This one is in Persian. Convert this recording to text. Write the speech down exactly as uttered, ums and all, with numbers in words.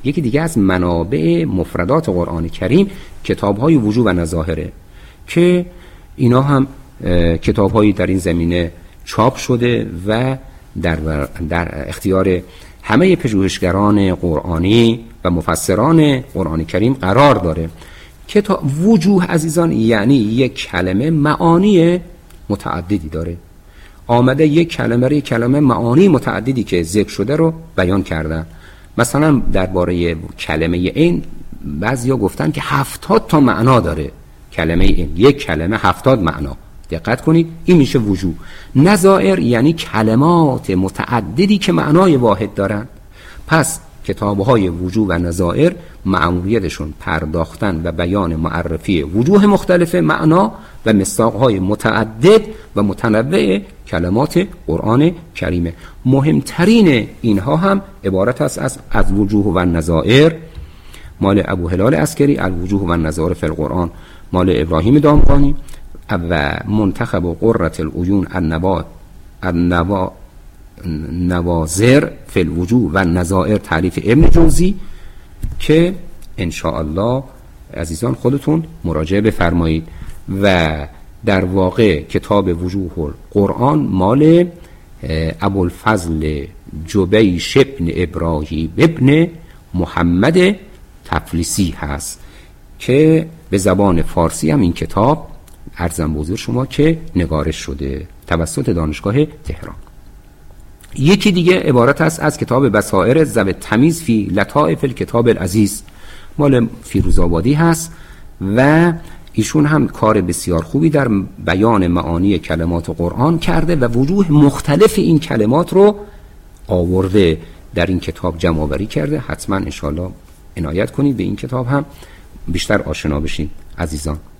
یکی دیگه از منابع مفردات قرآن کریم کتاب‌های وجوه و نظاهره که اینا هم کتاب‌هایی در این زمینه چاپ شده و در در اختیار همه پژوهشگران قرآنی و مفسران قرآن کریم قرار داره. کتاب وجوه عزیزان یعنی یک کلمه معانی متعددی داره، آمده یک کلمه رو یک کلمه معانی متعددی که ذکر شده رو بیان کردن. مثلا درباره کلمه این بعضیا گفتن که هفتاد تا معنا داره کلمه این، یک کلمه هفتاد معنا. دقت کنید، این میشه وجوه. نظائر یعنی کلمات متعددی که معنای واحد دارن. پس کتاب‌های وجوه و نظائر مأموریتشون پرداختن و بیان معرفی وجوه مختلف معنا و مصداق‌های متعدد و متنوع کلمات قرآن کریمه. مهمترین اینها هم عبارت است از از وجوه و نظائر مال ابو هلال عسکری، الوجوه و نظائر فی القرآن مال ابراهیم دامغانی و منتخب و قرة العیون النوا النوا نوازر فی الوجوه و نظائر تالیف ابن جوزی که ان شاء الله عزیزان خودتون مراجعه بفرمایید. و در واقع کتاب وجوه القرآن مال ابوالفضل جبیش ابن ابراهیم ابن محمد تفلیسی هست که به زبان فارسی هم این کتاب عرضم بزرگ شما که نگارش شده توسط دانشگاه تهران. یکی دیگه عبارت است از کتاب بصائر ذوی تمیز فی لطائف الکتاب العزیز مال فیروزآبادی هست و ایشون هم کار بسیار خوبی در بیان معانی کلمات قرآن کرده و وجوه مختلف این کلمات رو آورده در این کتاب جمع آوری کرده. حتما انشاءالله عنایت کنید به این کتاب هم بیشتر آشنا بشین عزیزان.